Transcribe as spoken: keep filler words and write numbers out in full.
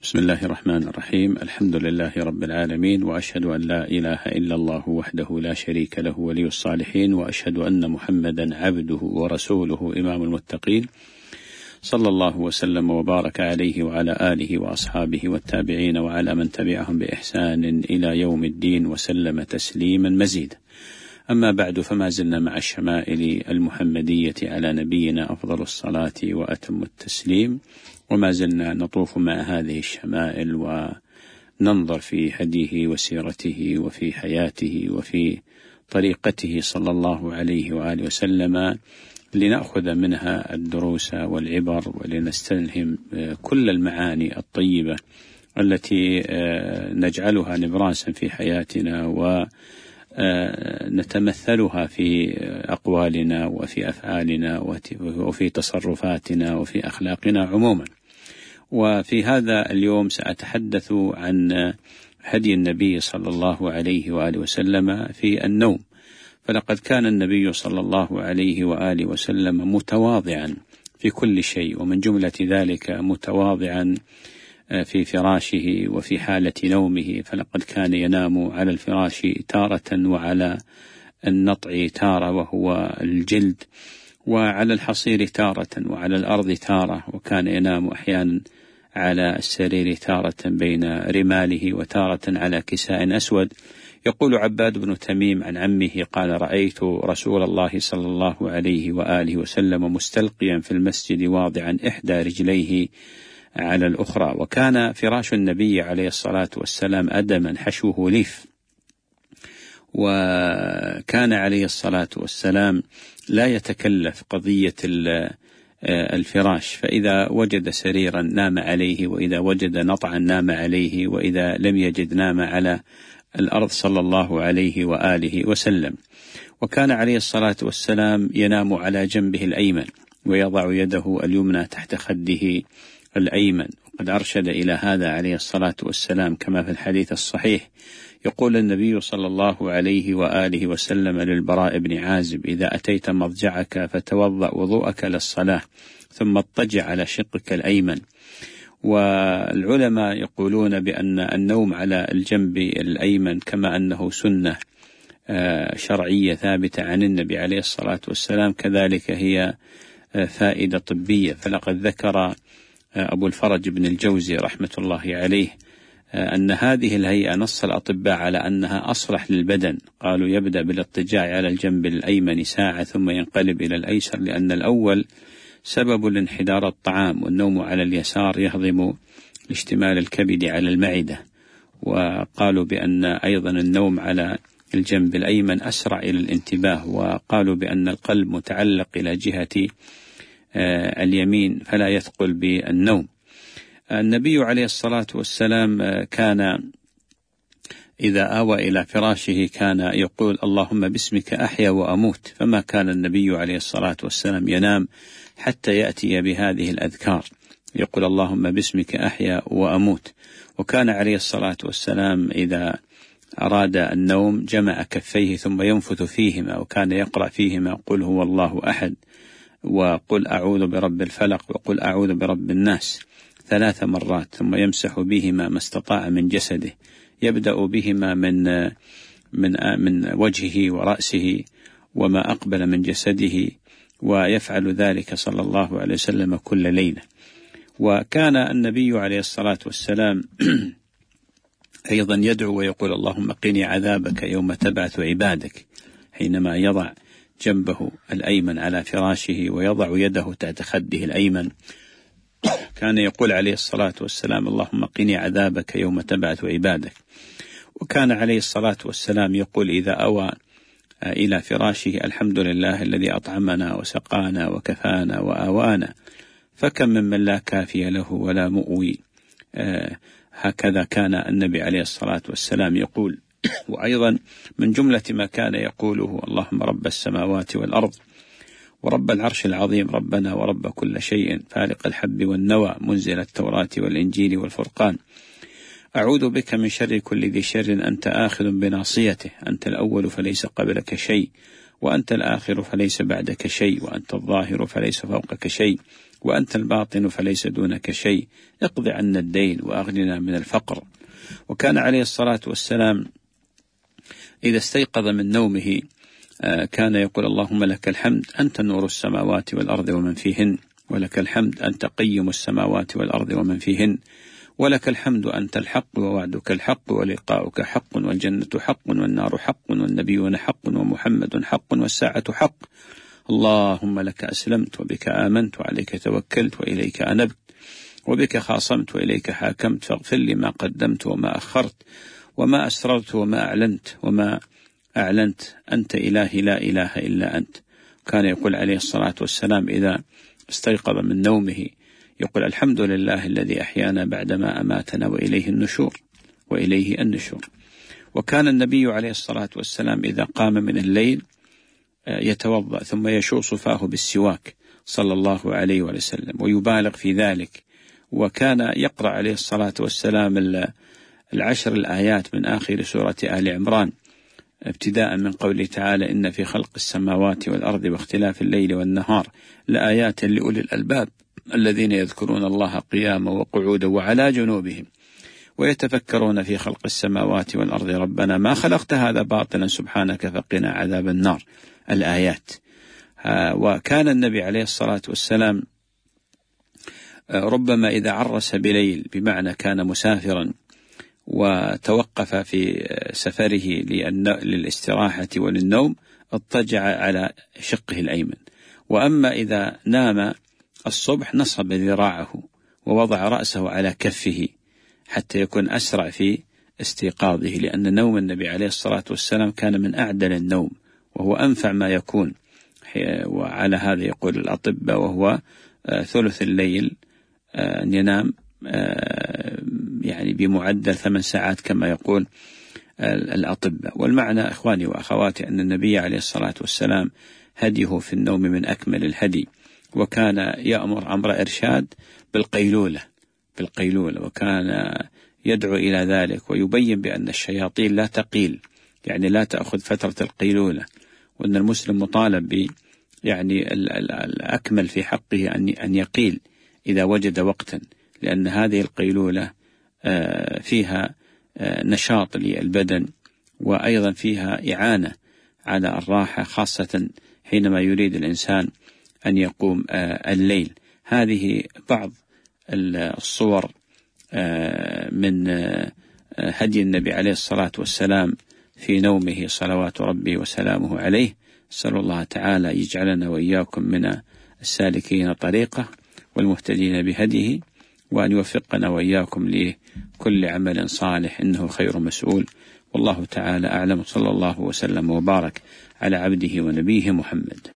بسم الله الرحمن الرحيم. الحمد لله رب العالمين، وأشهد أن لا إله إلا الله وحده لا شريك له ولي الصالحين، وأشهد أن محمدا عبده ورسوله إمام المتقين، صلى الله وسلم وبارك عليه وعلى آله وأصحابه والتابعين وعلى من تبعهم بإحسان إلى يوم الدين وسلم تسليما مزيدا. أما بعد، فما زلنا مع الشمائل المحمدية على نبينا أفضل الصلاة وأتم التسليم، وما زلنا نطوف مع هذه الشمائل وننظر في هديه وسيرته وفي حياته وفي طريقته صلى الله عليه وآله وسلم، لنأخذ منها الدروس والعبر، ولنستلهم كل المعاني الطيبة التي نجعلها نبراسا في حياتنا ونتمثلها في أقوالنا وفي أفعالنا وفي تصرفاتنا وفي أخلاقنا عموما. وفي هذا اليوم سأتحدث عن هدي النبي صلى الله عليه وآله وسلم في النوم. فلقد كان النبي صلى الله عليه وآله وسلم متواضعا في كل شيء، ومن جملة ذلك متواضعا في فراشه وفي حالة نومه، فلقد كان ينام على الفراش تارة وعلى النطع تارة وهو الجلد، وعلى الحصير تارة وعلى الأرض تارة، وكان ينام أحيانا على السرير تارة بين رماله وتارة على كساء أسود. يقول عباد بن تميم عن عمه قال: رأيت رسول الله صلى الله عليه وآله وسلم مستلقيا في المسجد واضعا إحدى رجليه على الأخرى، وكان فراش النبي عليه الصلاة والسلام أدما حشوه ليف، وكان عليه الصلاة والسلام لا يتكلف قضية الفراش، فإذا وجد سريرا نام عليه، وإذا وجد نطعا نام عليه، وإذا لم يجد نام على الأرض صلى الله عليه وآله وسلم. وكان عليه الصلاة والسلام ينام على جنبه الأيمن، ويضع يده اليمنى تحت خده الأيمن، وقد أرشد إلى هذا عليه الصلاة والسلام كما في الحديث الصحيح. يقول النبي صلى الله عليه وآله وسلم للبراء بن عازب: إذا أتيت مضجعك فتوضأ وضوءك للصلاة، ثم اضطجع على شقك الأيمن. والعلماء يقولون بأن النوم على الجنب الأيمن كما أنه سنة شرعية ثابتة عن النبي عليه الصلاة والسلام، كذلك هي فائدة طبية. فلقد ذكر أبو الفرج بن الجوزي رحمة الله عليه أن هذه الهيئة نص الأطباء على أنها أصلح للبدن. قالوا: يبدأ بالاضطجاع على الجنب الأيمن ساعة ثم ينقلب إلى الأيسر، لأن الأول سبب لانحدار الطعام، والنوم على اليسار يهضم اشتمال الكبد على المعدة. وقالوا بأن أيضا النوم على الجنب الأيمن أسرع إلى الانتباه، وقالوا بأن القلب متعلق إلى جهة اليمين فلا يثقل بالنوم. النبي عليه الصلاة والسلام كان إذا آوى إلى فراشه كان يقول: اللهم باسمك أحيا وأموت. فما كان النبي عليه الصلاة والسلام ينام حتى يأتي بهذه الأذكار، يقول: اللهم باسمك أحيا وأموت. وكان عليه الصلاة والسلام إذا أراد النوم جمع كفيه ثم ينفث فيهما، وكان يقرأ فيهما: قل هو الله أحد، وقل أعوذ برب الفلق، وقل أعوذ برب الناس ثلاث مرات، ثم يمسح بهما ما استطاع من جسده، يبدأ بهما من من من وجهه ورأسه وما أقبل من جسده، ويفعل ذلك صلى الله عليه وسلم كل ليلة. وكان النبي عليه الصلاة والسلام أيضا يدعو ويقول: اللهم قني عذابك يوم تبعث عبادك، حينما يضع جنبه الأيمن على فراشه ويضع يده تحت خده الأيمن، كان يقول عليه الصلاة والسلام: اللهم قني عذابك يوم تبعث عبادك. وكان عليه الصلاة والسلام يقول إذا أوى إلى فراشه: الحمد لله الذي أطعمنا وسقانا وكفانا وآوانا، فكم ممن لا كافي له ولا مؤوي. آه هكذا كان النبي عليه الصلاة والسلام يقول. وأيضا من جملة ما كان يقوله: اللهم رب السماوات والأرض ورب العرش العظيم، ربنا ورب كل شيء، فالق الحب والنوى، منزل التوراة والإنجيل والفرقان، أعوذ بك من شر كل ذي شر أنت آخذ بناصيته، أنت الأول فليس قبلك شيء، وأنت الآخر فليس بعدك شيء، وأنت الظاهر فليس فوقك شيء، وأنت الباطن فليس دونك شيء، اقض عنا الدين وأغننا من الفقر. وكان عليه الصلاة والسلام إذا استيقظ من نومه كان يقول اللهم لك الحمد أنت نور السماوات والأرض ومن فيهن، ولك الحمد أنت قيم السماوات والأرض ومن فيهن، ولك الحمد أنت الحق ووعدك الحق ولقاؤك حق والجنة حق والنار حق والنبيون حق ومحمد حق والساعة حق. اللهم لك أسلمت وبك آمنت وعليك توكلت وإليك أنبت وبك خاصمت وإليك حاكمت، فاغفر لي ما قدمت وما أخرت وما أسررت وما أعلنت وما أعلنت، أنت إلهي لا إله إلا أنت. كان يقول عليه الصلاة والسلام إذا استيقظ من نومه يقول الحمد لله الذي أحيانا بعدما أماتنا وإليه النشور وإليه النشور. وكان النبي عليه الصلاة والسلام إذا قام من الليل يتوضأ ثم يشوص فاه بالسواك صلى الله عليه وسلم ويبالغ في ذلك. وكان يقرأ عليه الصلاة والسلام العشر الآيات من آخر سورة آل عمران ابتداء من قوله تعالى إن في خلق السماوات والأرض واختلاف الليل والنهار لآيات لأولي الألباب الذين يذكرون الله قياما وقعودا وعلى جنوبهم ويتفكرون في خلق السماوات والأرض ربنا ما خلقت هذا باطلا سبحانك فقنا عذاب النار الآيات. وكان النبي عليه الصلاة والسلام ربما إذا عرس بليل بمعنى كان مسافرا وتوقف في سفره للاستراحة وللنوم اضطجع على شقه الأيمن، وأما إذا نام الصبح نصب ذراعه ووضع رأسه على كفه حتى يكون أسرع في استيقاظه، لأن نوم النبي عليه الصلاة والسلام كان من أعدل النوم وهو أنفع ما يكون. وعلى هذا يقول الأطباء وهو ثلث الليل أن ينام يعني بمعدل ثمان ساعات كما يقول الأطباء. والمعنى إخواني وأخواتي أن النبي عليه الصلاة والسلام هديه في النوم من أكمل الهدي، وكان يأمر أمر إرشاد بالقيلولة بالقيلولة وكان يدعو إلى ذلك ويبين بأن الشياطين لا تقيل، يعني لا تأخذ فترة القيلولة، وأن المسلم مطالب ب يعني الأكمل في حقه أن يقيل إذا وجد وقتا، لأن هذه القيلولة فيها نشاط للبدن وأيضا فيها إعانة على الراحة، خاصة حينما يريد الإنسان أن يقوم الليل. هذه بعض الصور من هدي النبي عليه الصلاة والسلام في نومه صلوات ربي وسلامه عليه. أسأل الله تعالى يجعلنا وإياكم من السالكين طريقه والمهتدين بهديه، وأن يوفقنا وإياكم لكل عمل صالح إنه خير مسؤول. والله تعالى أعلم، صلى الله وسلم وبارك على عبده ونبيه محمد.